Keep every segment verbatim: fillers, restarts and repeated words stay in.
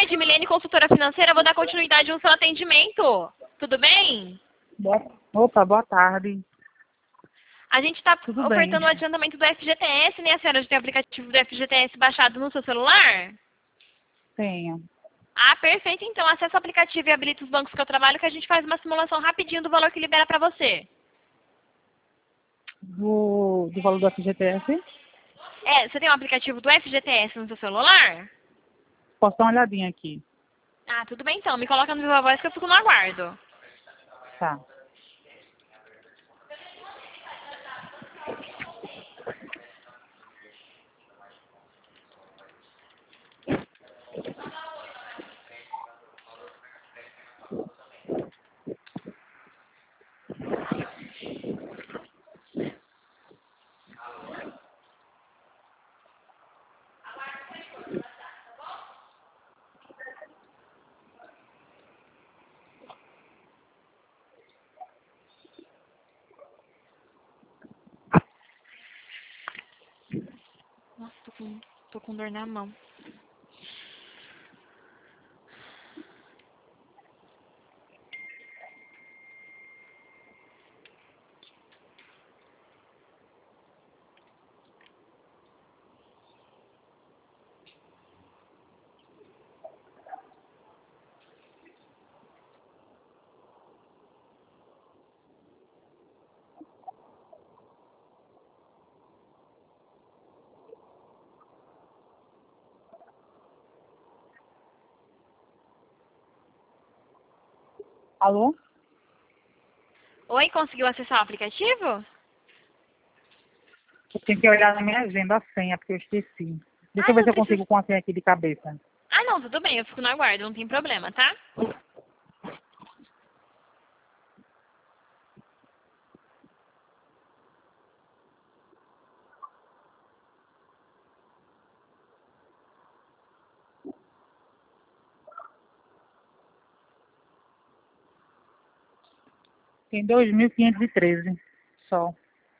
Edmilene, consultora financeira, vou dar continuidade no seu atendimento. Tudo bem? Boa... Opa, boa tarde. A gente está Tudo ofertando bem. o adiantamento do F G T S, né? A senhora já tem o aplicativo do F G T S baixado no seu celular? Tenho. Ah, perfeito. Então, acesse o aplicativo e habilita os bancos que eu trabalho que a gente faz uma simulação rapidinho do valor que libera para você. Do, do valor do F G T S? É, você tem um aplicativo do F G T S no seu celular? Posso dar uma olhadinha aqui? Ah, tudo bem então. Me coloca no Viva Voz que eu fico no aguardo. Tá. Nossa, tô com, tô com dor na mão. Alô? Oi, conseguiu acessar o aplicativo? Eu tenho que olhar na minha agenda a senha, porque eu esqueci. Deixa Ah, eu ver não se eu precisa. consigo com a senha aqui de cabeça. Ah, não, tudo bem. Eu fico no aguardo, não tem problema, tá? Tem dois mil quinhentos e treze só.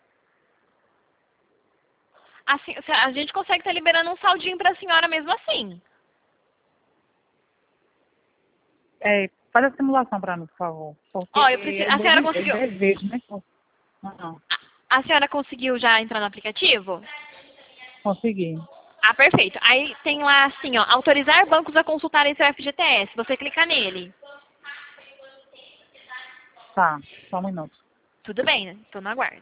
Assim, a gente consegue estar liberando um saldinho pra senhora mesmo assim. É, faz a simulação para mim, por favor. Porque Ó, eu preciso. é A senhora dez, é conseguiu. dez vezes, né? Não, A, a senhora conseguiu já entrar no aplicativo? consegui. Ah, perfeito. Aí tem lá assim, ó, autorizar bancos a consultarem seu F G T S. Você clica nele. Tá, só um minuto. Tudo bem, né? Tô no aguardo.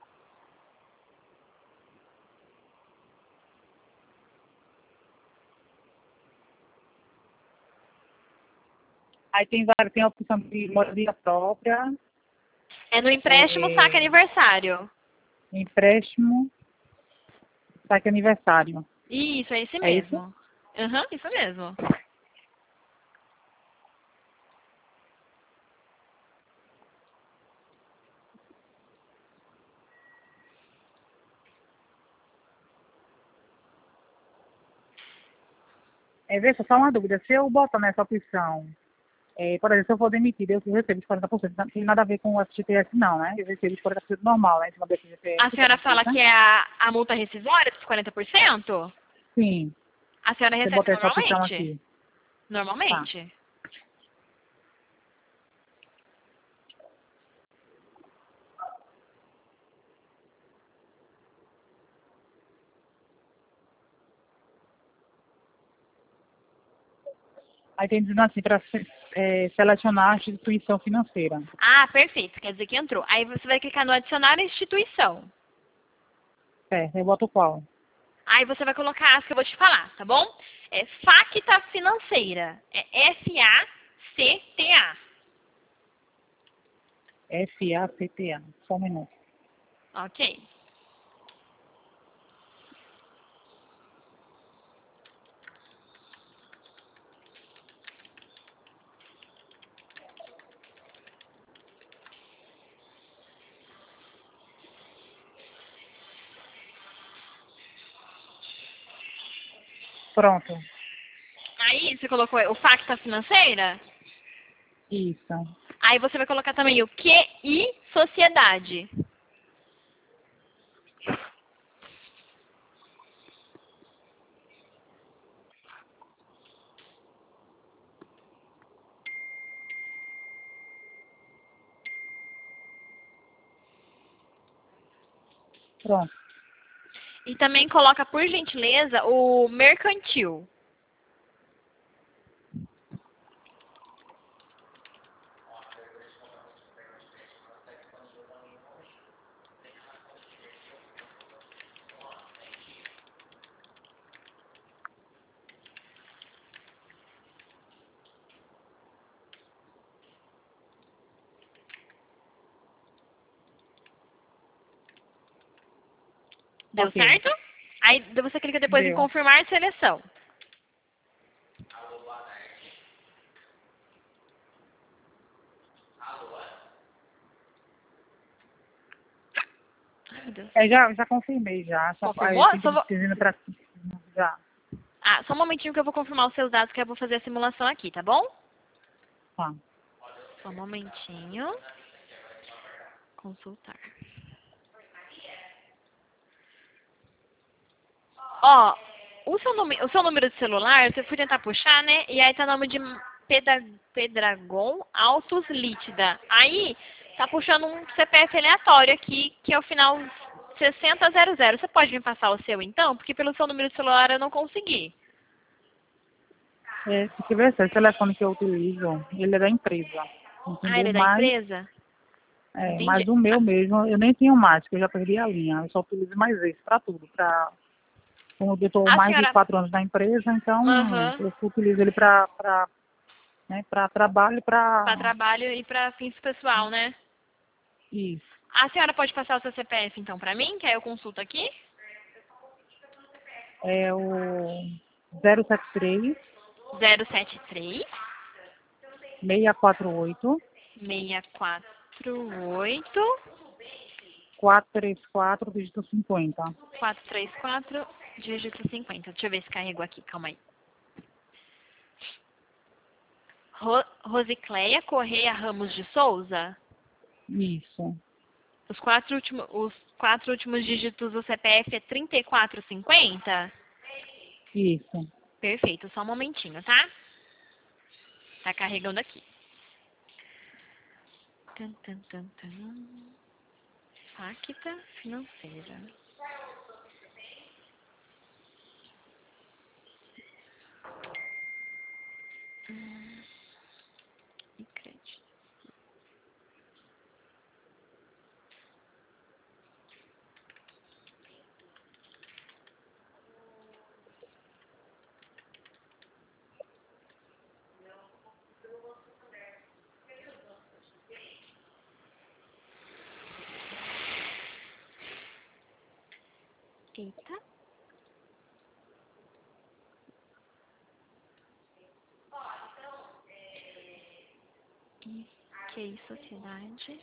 Aí tem, várias- tem a opção de moradia própria, É no empréstimo saque é, aniversário. empréstimo, saque aniversário. Isso, é esse É isso? mesmo. Aham, isso mesmo. É, vê só uma dúvida. Se eu botar nessa opção, é, por exemplo, se eu for demitido, eu recebo os quarenta por cento. Não tem nada a ver com o F G T S, não, né? Eu recebo os quarenta por cento normal, né? Em cima do F G T S, A como senhora diz, fala né? que é a, a multa rescisória dos quarenta por cento? Sim, A senhora se eu recebe botar essa opção normalmente? aqui. Tá. Normalmente. Aí tem dizendo assim, para é, selecionar a instituição financeira. Ah, perfeito. Quer dizer que entrou. Aí você vai clicar no adicionar instituição. Certo, eu boto qual? Aí você vai colocar as que eu vou te falar, tá bom? É Facta Financeira. É F A C T A. F A C T A. Só um minuto. Ok. Pronto. Aí você colocou o Facta Financeira. Isso. Aí você vai colocar também o Q I Sociedade. Pronto. E também coloca, por gentileza, o mercantil. Deu Ok. certo? Aí você clica depois em Deu. confirmar seleção. Ai, meu Deus. É, já, já confirmei, já. Só, aí Confirmou? eu tenho Só vou... que ir pra... Já. Ah, só um momentinho que eu vou confirmar os seus dados que eu vou fazer a simulação aqui, tá bom? Tá. Só um momentinho. Consultar. Ó, o seu, nome, o seu número de celular, você foi tentar puxar, né? E aí tá nome de Pedra, Pedragon Autos Lítida. Aí tá puxando um C P F aleatório aqui, que é o final sessenta zero zero. Você pode me passar o seu então? Porque pelo seu número de celular eu não consegui. É, se tiver esse telefone que eu utilizo, ele é da empresa. Ah, ele Entendeu? é da Mas, empresa? é, Entendi. mas o meu mesmo, eu nem tenho mais, porque eu já perdi a linha. Eu só utilizo mais esse para tudo. Pra, como eu estou A mais de senhora... quatro anos na empresa, então Aham. eu utilizo ele para né, para trabalho e Para para trabalho e para fins pessoal, né? isso. A senhora pode passar o seu C P F então para mim, que aí eu consulto aqui? É o zero sete três, zero sete três, seis quatro oito, seis quatro oito, quatro três quatro, dígito cinquenta. quatro três quatro, dígito cinquenta. Deixa eu ver se carregou aqui, calma aí. Ro Rosicléia Correia Ramos de Souza? Isso, Os quatro, últimos, os quatro últimos dígitos do C P F é trinta e quatro cinquenta? isso. Perfeito, só um momentinho, tá? Tá carregando aqui. Tan, tan, tan, tan. Facta financeira. Hum, e crédito. Eita. E que é sociedade.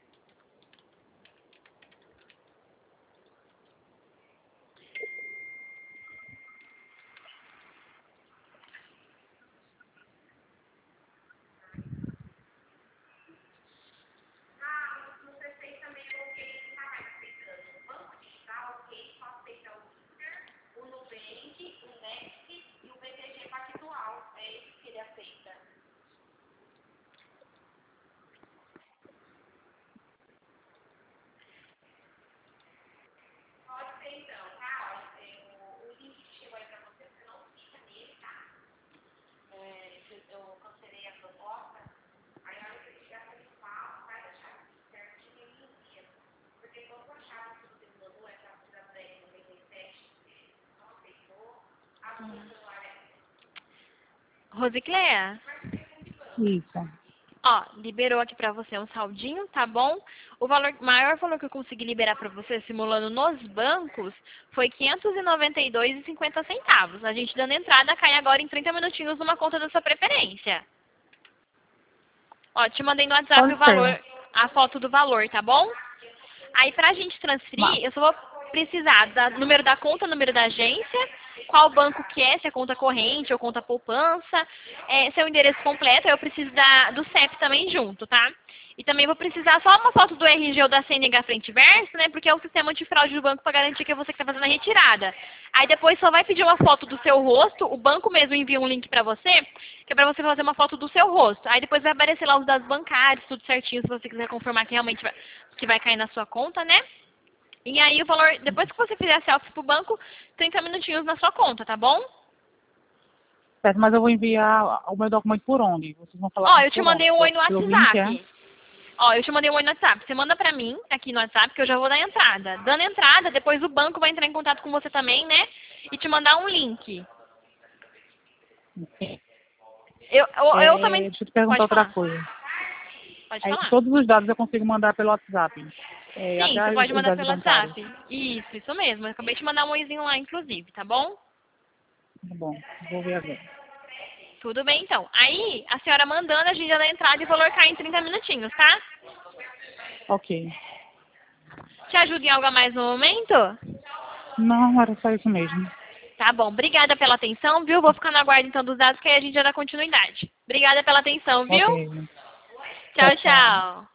Hum. Rosicléia? Isso. Ó, liberou aqui pra você um saldinho, tá bom? O valor, maior valor que eu consegui liberar pra você, simulando nos bancos, foi quinhentos e noventa e dois reais e cinquenta centavos. A gente dando entrada, cai agora em trinta minutinhos numa conta da sua preferência. Ó, te mandei no WhatsApp o Pode ser. valor, a foto do valor, tá bom? Aí pra gente Mas, transferir, eu só vou precisar do número da conta, número da agência, qual banco que é, se é conta corrente ou conta poupança, é, seu endereço completo, eu preciso da, do C E P também junto, tá? E também vou precisar só uma foto do R G ou da C N H frente e verso, né? Porque é o sistema antifraude do banco para garantir que é você que está fazendo a retirada. Aí depois só vai pedir uma foto do seu rosto, o banco mesmo envia um link para você, que é para você fazer uma foto do seu rosto. Aí depois vai aparecer lá os dados bancários, tudo certinho, se você quiser confirmar que realmente vai, que vai cair na sua conta, né? E aí o valor, depois que você fizer a selfie pro banco, trinta minutinhos na sua conta, tá bom? Certo, mas eu vou enviar o meu documento por onde? Vocês vão falar Ó, comigo eu te por mandei onde? um oi no Pelo link, é? WhatsApp. Ó, eu te mandei um oi no WhatsApp. Você manda pra mim, aqui no WhatsApp, que eu já vou dar entrada. Dando entrada, depois o banco vai entrar em contato com você também, né? E te mandar um link. Eu, eu, eu É, também... deixa eu te perguntar Pode outra falar. coisa. Pode Aí, falar. todos os dados eu consigo mandar pelo WhatsApp. É, Sim, você até pode os mandar dados pelo bancários. WhatsApp. Isso, isso mesmo. Eu acabei de mandar um oizinho lá, inclusive, tá bom? Tá bom, vou ver agora. Tudo bem, então. Aí, a senhora mandando, a gente já dá entrada e o valor cai em trinta minutinhos, tá? Ok. Te ajuda em algo a mais no momento? Não, era só isso mesmo. Tá bom. Obrigada pela atenção, viu? Vou ficar na guarda, então, dos dados, que aí a gente já dá continuidade. Obrigada pela atenção, viu? Ok. Tchau, Tchau, tchau. tchau.